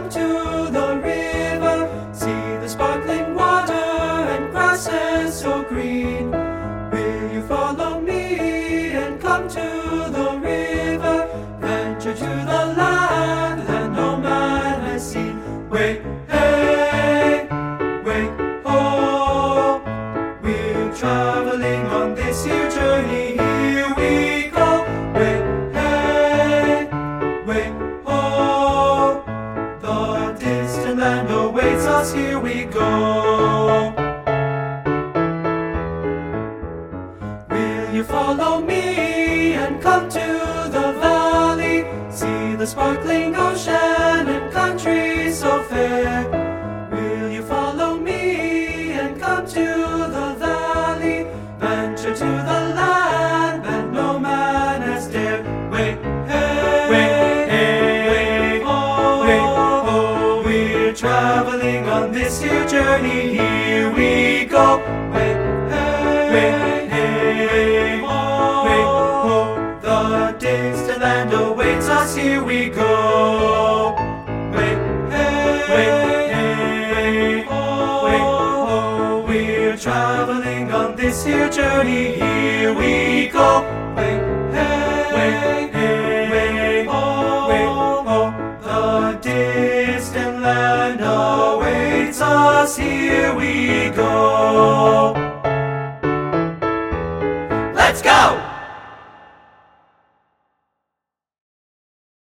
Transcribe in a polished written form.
come to the river, see the sparkling water and grasses so green. Will you follow me and come to the river, venture to the land that no man has seen? Way, hey, way, ho, we're traveling on this here journey. Here we go. Way, hey, way, ho, the distant land awaits us. Here we go. Will you follow me and come to the valley, see the sparkling ocean and country so fair? Will you follow me and come to the valley, venture to the land that no man has dared? Way, hey, way, ho, we're traveling on this here journey. Here we go. Way, hey, ho, the distant land awaits us. Here we go. Way, hey, ho, we're traveling on this here journey. Here we go. Way, hey, ho, the distant land awaits us. Here we go.